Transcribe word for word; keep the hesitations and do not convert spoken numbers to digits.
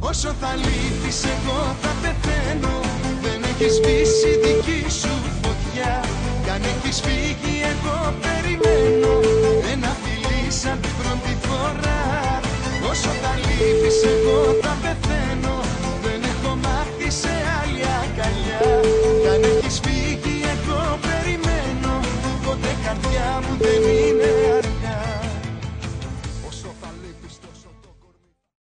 Όσο θα λείπεις εγώ θα πεθαίνω. Δεν έχει σβήσει δική σου φωτιά. Κι αν έχεις φύγει εγώ